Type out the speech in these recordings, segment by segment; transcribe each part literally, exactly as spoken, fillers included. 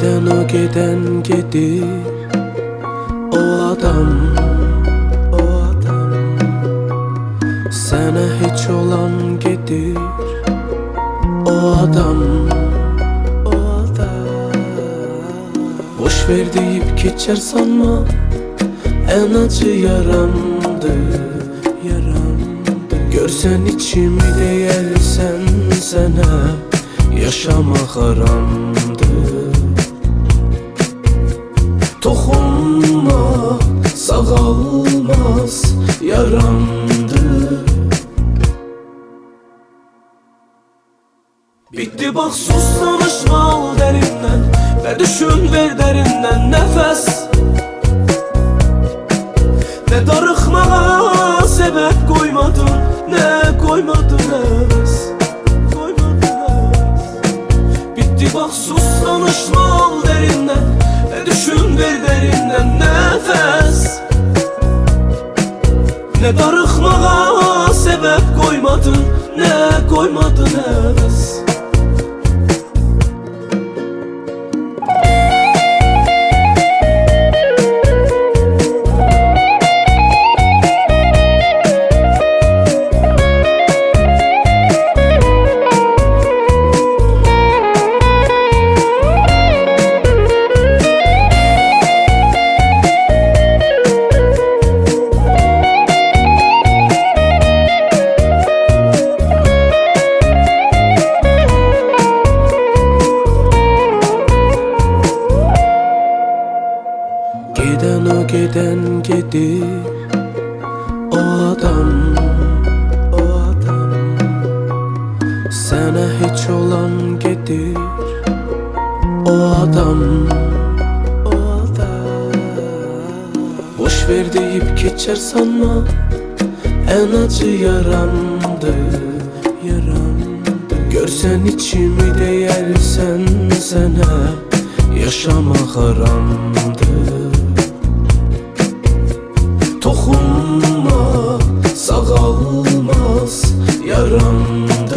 Giden o giden gedir, o adam, o adam. Sana hiç olan gedir, o adam, o adam. Boş ver deyip geçer sanma, en acı yaramdı, yaramdı. Görsen içimi değersen sana, yaşamak haramdı. Toxunma, sağalmaz yaramdı. Bitti bak, sus, danışma, al derinden ve düşün, ver derinden nefes. Ne darıxmağa sebep koymadın, ne koymadın heves, koymadın heves. Bitti bak, sus, danışma, al derinden ve düşün, ver derinden nefes. Ne darıxmağa sebep koymadın, ne koymadın heves. Giden o giden gedir, o adam, o adam. Sana hiç olan gedir, o adam, o adam. Boş ver deyip geçer sanma, en acı yaramdı, yaramdı. Görsen içimi değersen sana, yaşamak haramdı. Toxunma, sağalmaz yaramdı.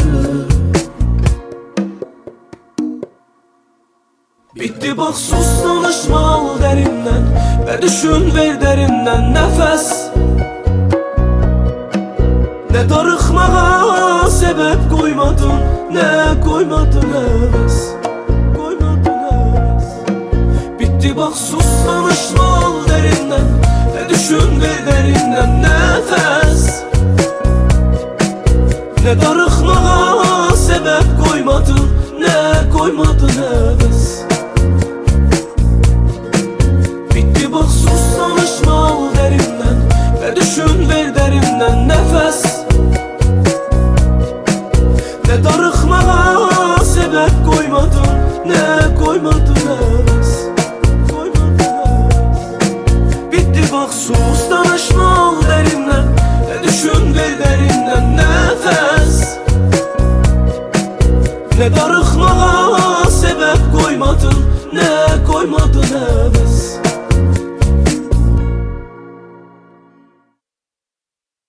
Bitti bak, sus, danışma, al derinden ve düşün, ver derinden nefes. Ne darıxmağa sebep koymadın, ne koymadın heves, koymadın heves. Bitti bak, sus, danışma, al derinden ve düşün, ver derinden nefes. Ne darıxmağa sebep koymadın, ne koymadın heves. Bitti bak, sus, danışma, al derinden ve düşün, ver derinden nefes. Ne darıxmağa sebep koymadın, ne koymadın heves, koymadın heves. Bitti bak, sus, danışma, al derinden ve düşün, ver derinden nefes. Ne darıxmağa sebep koymadın, ne koymadın heves.